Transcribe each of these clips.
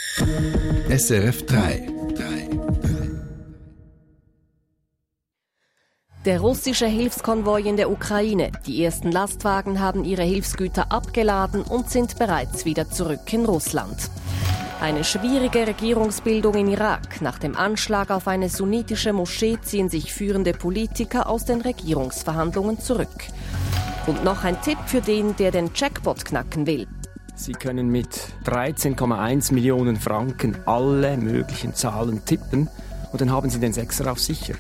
SRF 3. Der russische Hilfskonvoi in der Ukraine. Die ersten Lastwagen haben ihre Hilfsgüter abgeladen und sind bereits wieder zurück in Russland. Eine schwierige Regierungsbildung in Irak. Nach dem Anschlag auf eine sunnitische Moschee ziehen sich führende Politiker aus den Regierungsverhandlungen zurück. Und noch ein Tipp für den, der den Jackpot knacken will. Sie können mit 13,1 Millionen Franken alle möglichen Zahlen tippen und dann haben Sie den Sechser auf sicher.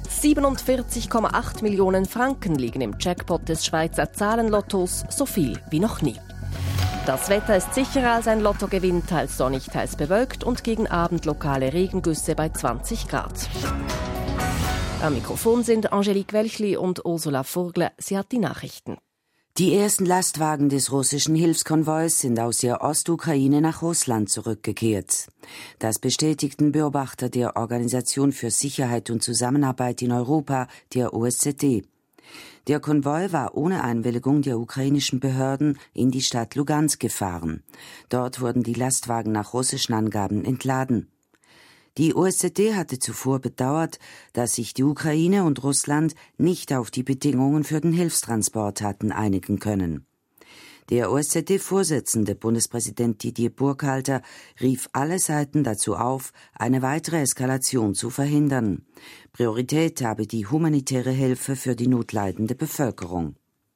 47,8 Millionen Franken liegen im Jackpot des Schweizer Zahlenlottos, so viel wie noch nie. Das Wetter ist sicherer als ein Lottogewinn, teils sonnig, teils bewölkt und gegen Abend lokale Regengüsse bei 20 Grad. Am Mikrofon sind Angelique Welchli und Ursula Vogler. Sie hat die Nachrichten. Die ersten Lastwagen des russischen Hilfskonvois sind aus der Ostukraine nach Russland zurückgekehrt. Das bestätigten Beobachter der Organisation für Sicherheit und Zusammenarbeit in Europa, der OSZE. Der Konvoi war ohne Einwilligung der ukrainischen Behörden in die Stadt Lugansk gefahren. Dort wurden die Lastwagen nach russischen Angaben entladen. Die OSZE hatte zuvor bedauert, dass sich die Ukraine und Russland nicht auf die Bedingungen für den Hilfstransport hatten einigen können. Der OSZE-Vorsitzende Bundespräsident Didier Burkhalter rief alle Seiten dazu auf, eine weitere Eskalation zu verhindern. Priorität habe die humanitäre Hilfe für die notleidende Bevölkerung.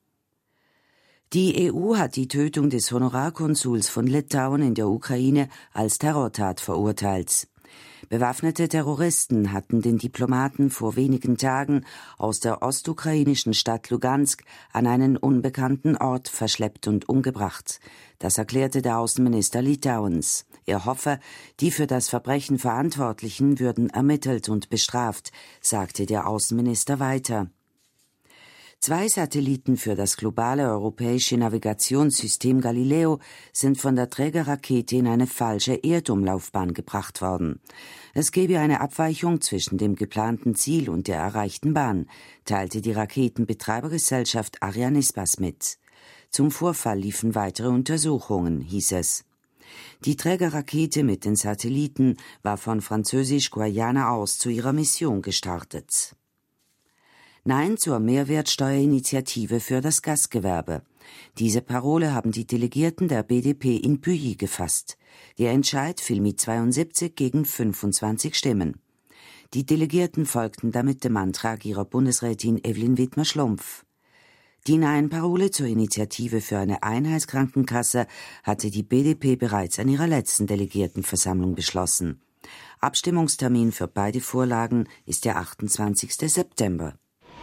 Die EU hat die Tötung des Honorarkonsuls von Litauen in der Ukraine als Terrortat verurteilt. Bewaffnete Terroristen hatten den Diplomaten vor wenigen Tagen aus der ostukrainischen Stadt Lugansk an einen unbekannten Ort verschleppt und umgebracht. Das erklärte der Außenminister Litauens. Er hoffe, die für das Verbrechen Verantwortlichen würden ermittelt und bestraft, sagte der Außenminister weiter. 2 Satelliten für das globale europäische Navigationssystem Galileo sind von der Trägerrakete in eine falsche Erdumlaufbahn gebracht worden. Es gebe eine Abweichung zwischen dem geplanten Ziel und der erreichten Bahn, teilte die Raketenbetreibergesellschaft Arianespace mit. Zum Vorfall liefen weitere Untersuchungen, hieß es. Die Trägerrakete mit den Satelliten war von Französisch-Guayana aus zu ihrer Mission gestartet. Nein zur Mehrwertsteuerinitiative für das Gastgewerbe. Diese Parole haben die Delegierten der BDP in Pouilly gefasst. Der Entscheid fiel mit 72 gegen 25 Stimmen. Die Delegierten folgten damit dem Antrag ihrer Bundesrätin Evelyn Widmer-Schlumpf. Die Nein-Parole zur Initiative für eine Einheitskrankenkasse hatte die BDP bereits an ihrer letzten Delegiertenversammlung beschlossen. Abstimmungstermin für beide Vorlagen ist der 28. September.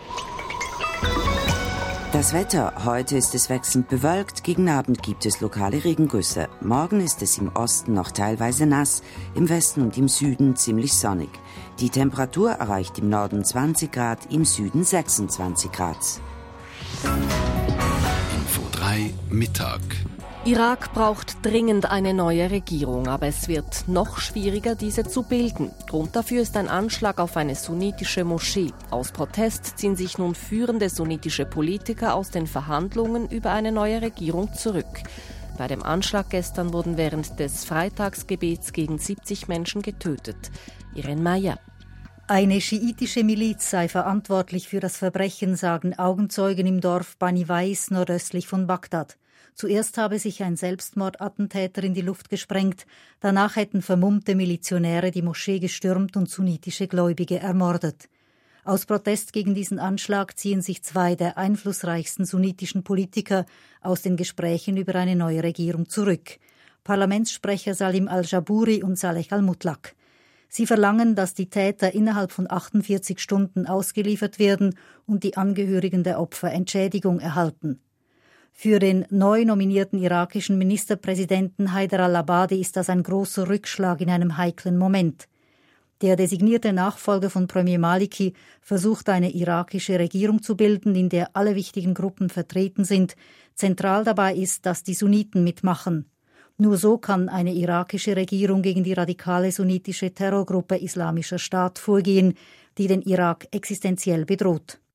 Das Wetter. Heute ist es wechselnd bewölkt, gegen Abend gibt es lokale Regengüsse. Morgen ist es im Osten noch teilweise nass, im Westen und im Süden ziemlich sonnig. Die Temperatur erreicht im Norden 20 Grad, im Süden 26 Grad. Info 3 Mittag. Irak braucht dringend eine neue Regierung, aber es wird noch schwieriger, diese zu bilden. Grund dafür ist ein Anschlag auf eine sunnitische Moschee. Aus Protest ziehen sich nun führende sunnitische Politiker aus den Verhandlungen über eine neue Regierung zurück. Bei dem Anschlag gestern wurden während des Freitagsgebets gegen 70 Menschen getötet. Irene Meyer. Eine schiitische Miliz sei verantwortlich für das Verbrechen, sagen Augenzeugen im Dorf Bani Weiss nordöstlich von Bagdad. Zuerst habe sich ein Selbstmordattentäter in die Luft gesprengt, danach hätten vermummte Milizionäre die Moschee gestürmt und sunnitische Gläubige ermordet. Aus Protest gegen diesen Anschlag ziehen sich 2 der einflussreichsten sunnitischen Politiker aus den Gesprächen über eine neue Regierung zurück. Parlamentssprecher Salim al-Jabouri und Saleh al-Mutlaq. Sie verlangen, dass die Täter innerhalb von 48 Stunden ausgeliefert werden und die Angehörigen der Opfer Entschädigung erhalten. Für den neu nominierten irakischen Ministerpräsidenten Haider al-Abadi ist das ein großer Rückschlag in einem heiklen Moment. Der designierte Nachfolger von Premier Maliki versucht, eine irakische Regierung zu bilden, in der alle wichtigen Gruppen vertreten sind. Zentral dabei ist, dass die Sunniten mitmachen. Nur so kann eine irakische Regierung gegen die radikale sunnitische Terrorgruppe Islamischer Staat vorgehen, die den Irak existenziell bedroht.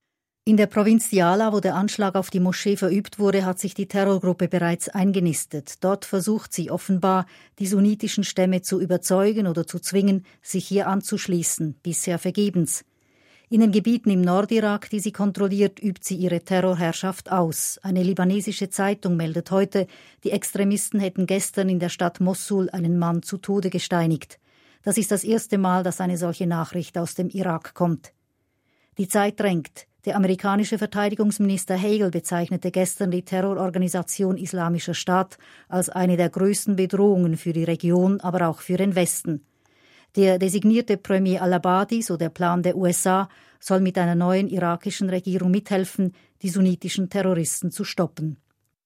In der Provinz Diyala, wo der Anschlag auf die Moschee verübt wurde, hat sich die Terrorgruppe bereits eingenistet. Dort versucht sie offenbar, die sunnitischen Stämme zu überzeugen oder zu zwingen, sich hier anzuschließen, bisher vergebens. In den Gebieten im Nordirak, die sie kontrolliert, übt sie ihre Terrorherrschaft aus. Eine libanesische Zeitung meldet heute, die Extremisten hätten gestern in der Stadt Mossul einen Mann zu Tode gesteinigt. Das ist das erste Mal, dass eine solche Nachricht aus dem Irak kommt. Die Zeit drängt. Der amerikanische Verteidigungsminister Hagel bezeichnete gestern die Terrororganisation Islamischer Staat als eine der größten Bedrohungen für die Region, aber auch für den Westen. Der designierte Premier al-Abadi, so der Plan der USA, soll mit einer neuen irakischen Regierung mithelfen, die sunnitischen Terroristen zu stoppen.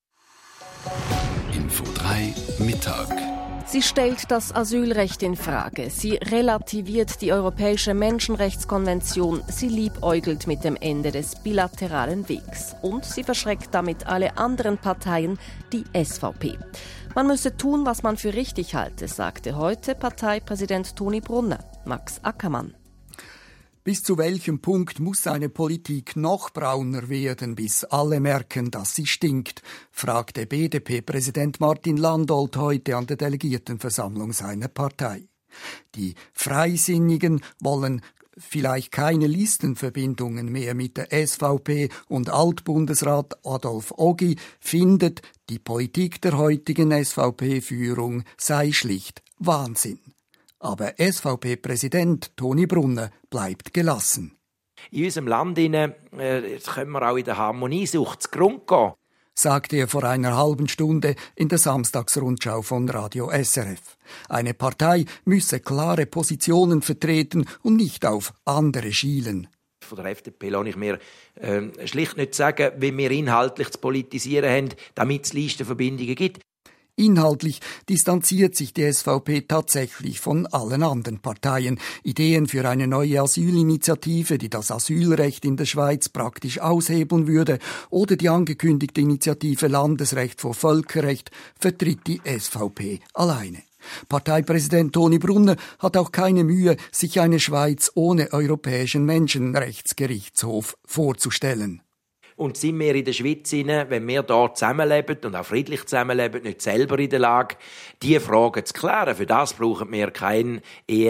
Info 3 Mittag. Sie stellt das Asylrecht in Frage. Sie relativiert die Europäische Menschenrechtskonvention. Sie liebäugelt mit dem Ende des bilateralen Wegs. Und sie verschreckt damit alle anderen Parteien, die SVP. Man müsse tun, was man für richtig halte, sagte heute Parteipräsident Toni Brunner. Max Ackermann. Bis zu welchem Punkt muss eine Politik noch brauner werden, bis alle merken, dass sie stinkt, fragte BDP-Präsident Martin Landolt heute an der Delegiertenversammlung seiner Partei. Die Freisinnigen wollen vielleicht keine Listenverbindungen mehr mit der SVP und Altbundesrat Adolf Ogi findet, die Politik der heutigen SVP-Führung sei schlicht Wahnsinn. Aber SVP-Präsident Toni Brunner bleibt gelassen. In unserem Land können wir auch in der Harmoniesucht zugrunde gehen, sagte er vor einer halben Stunde in der Samstagsrundschau von Radio SRF. Eine Partei müsse klare Positionen vertreten und nicht auf andere schielen. Von der FDP lasse ich mir schlicht nicht sagen, wie wir inhaltlich zu politisieren haben, damit es Listenverbindungen gibt. Inhaltlich distanziert sich die SVP tatsächlich von allen anderen Parteien. Ideen für eine neue Asylinitiative, die das Asylrecht in der Schweiz praktisch aushebeln würde, oder die angekündigte Initiative Landesrecht vor Völkerrecht vertritt die SVP alleine. Parteipräsident Toni Brunner hat auch keine Mühe, sich eine Schweiz ohne Europäischen Menschenrechtsgerichtshof vorzustellen. Und sind wir in der Schweiz, wenn wir hier zusammenleben und auch friedlich zusammenleben, nicht selber in der Lage, diese Fragen zu klären? Für das brauchen wir kein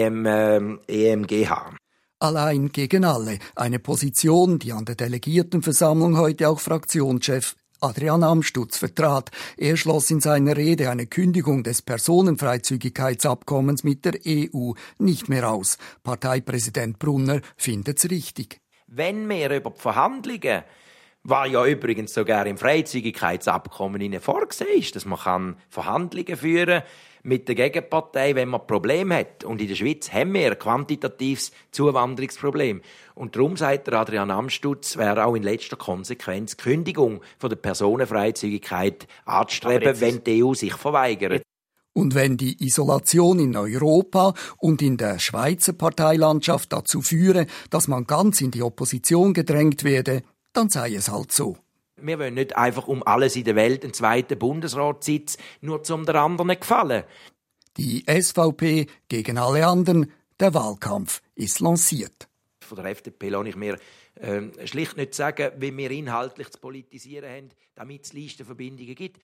EMGH. Allein gegen alle. Eine Position, die an der Delegiertenversammlung heute auch Fraktionschef Adrian Amstutz vertrat. Er schloss in seiner Rede eine Kündigung des Personenfreizügigkeitsabkommens mit der EU nicht mehr aus. Parteipräsident Brunner findet's richtig. Wenn wir über die Verhandlungen, war ja übrigens sogar im Freizügigkeitsabkommen vorgesehen ist, dass man Verhandlungen führen mit der Gegenpartei, wenn man Probleme hat. Und in der Schweiz haben wir ein quantitatives Zuwanderungsproblem. Und darum sagt der Adrian Amstutz, wäre auch in letzter Konsequenz die Kündigung von der Personenfreizügigkeit anzustreben, wenn die EU sich verweigert. Und wenn die Isolation in Europa und in der Schweizer Parteilandschaft dazu führe, dass man ganz in die Opposition gedrängt werde, dann sei es halt so. Wir wollen nicht einfach um alles in der Welt einen zweiten Bundesratssitz, nur zum der anderen gefallen. Die SVP gegen alle anderen, der Wahlkampf ist lanciert. Von der FDP lasse ich mir schlicht nicht sagen, wie wir inhaltlich zu politisieren haben, damit es Listenverbindungen gibt.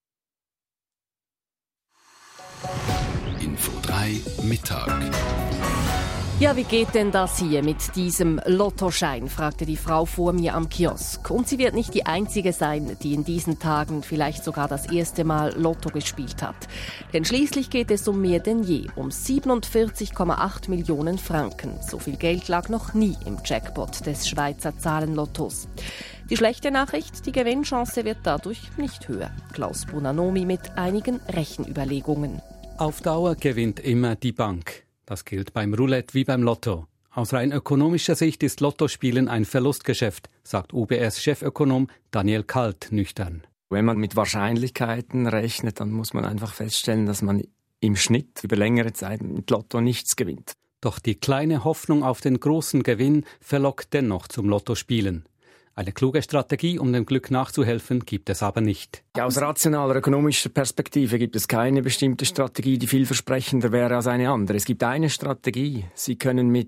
Info 3 Mittag. Ja, wie geht denn das hier mit diesem Lottoschein, fragte die Frau vor mir am Kiosk. Und sie wird nicht die Einzige sein, die in diesen Tagen vielleicht sogar das erste Mal Lotto gespielt hat. Denn schließlich geht es um mehr denn je, um 47,8 Millionen Franken. So viel Geld lag noch nie im Jackpot des Schweizer Zahlenlottos. Die schlechte Nachricht, die Gewinnchance wird dadurch nicht höher. Klaus Bonanomi mit einigen Rechenüberlegungen. Auf Dauer gewinnt immer die Bank. Das gilt beim Roulette wie beim Lotto. Aus rein ökonomischer Sicht ist Lottospielen ein Verlustgeschäft, sagt UBS-Chefökonom Daniel Kalt nüchtern. Wenn man mit Wahrscheinlichkeiten rechnet, dann muss man einfach feststellen, dass man im Schnitt über längere Zeit mit Lotto nichts gewinnt. Doch die kleine Hoffnung auf den großen Gewinn verlockt dennoch zum Lottospielen. Eine kluge Strategie, um dem Glück nachzuhelfen, gibt es aber nicht. Aus rationaler ökonomischer Perspektive gibt es keine bestimmte Strategie, die vielversprechender wäre als eine andere. Es gibt eine Strategie. Sie können mit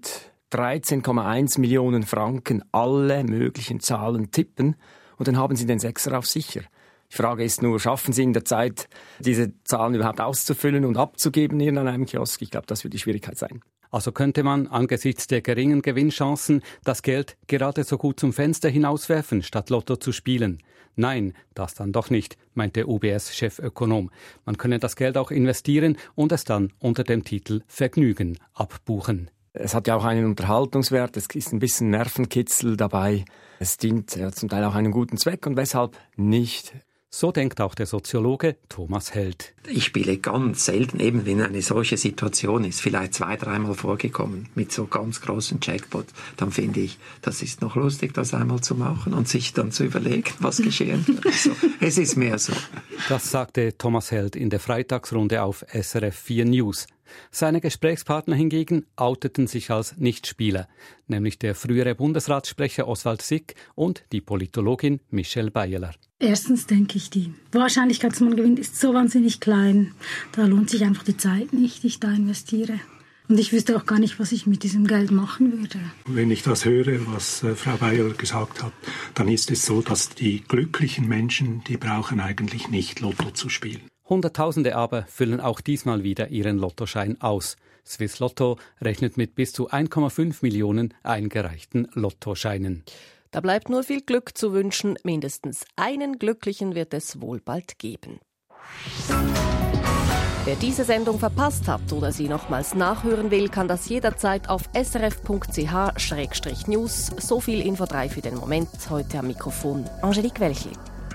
13,1 Millionen Franken alle möglichen Zahlen tippen und dann haben Sie den Sechser auf sicher. Die Frage ist nur, schaffen Sie in der Zeit, diese Zahlen überhaupt auszufüllen und abzugeben in einem Kiosk? Ich glaube, das wird die Schwierigkeit sein. Also könnte man angesichts der geringen Gewinnchancen das Geld gerade so gut zum Fenster hinauswerfen, statt Lotto zu spielen? Nein, das dann doch nicht, meint der UBS-Chefökonom. Man könne das Geld auch investieren und es dann unter dem Titel Vergnügen abbuchen. Es hat ja auch einen Unterhaltungswert, es ist ein bisschen Nervenkitzel dabei. Es dient zum Teil auch einem guten Zweck und weshalb nicht? So denkt auch der Soziologe Thomas Held. Ich spiele ganz selten, eben wenn eine solche Situation ist, vielleicht 2-3 Mal vorgekommen, mit so ganz großen Jackpots, dann finde ich, das ist noch lustig, das einmal zu machen und sich dann zu überlegen, was geschehen wird. Also, es ist mehr so. Das sagte Thomas Held in der Freitagsrunde auf SRF 4 News. Seine Gesprächspartner hingegen outeten sich als Nichtspieler, nämlich der frühere Bundesratssprecher Oswald Sick und die Politologin Michelle Beyeler. Erstens denke ich, die Wahrscheinlichkeit, dass man gewinnt, ist so wahnsinnig klein. Da lohnt sich einfach die Zeit nicht, die ich da investiere. Und ich wüsste auch gar nicht, was ich mit diesem Geld machen würde. Wenn ich das höre, was Frau Beyeler gesagt hat, dann ist es so, dass die glücklichen Menschen, die brauchen eigentlich nicht Lotto zu spielen. Hunderttausende aber füllen auch diesmal wieder ihren Lottoschein aus. Swiss Lotto rechnet mit bis zu 1,5 Millionen eingereichten Lottoscheinen. Da bleibt nur viel Glück zu wünschen. Mindestens einen Glücklichen wird es wohl bald geben. Wer diese Sendung verpasst hat oder sie nochmals nachhören will, kann das jederzeit auf srf.ch/news. So viel Info 3 für den Moment. Heute am Mikrofon Angelique Welchli.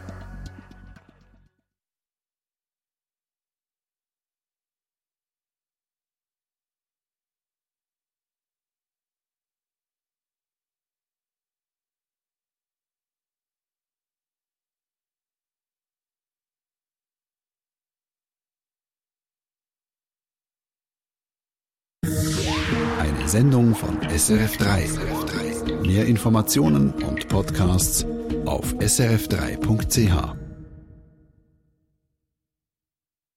Eine Sendung von SRF3. Mehr Informationen und Podcasts auf srf3.ch.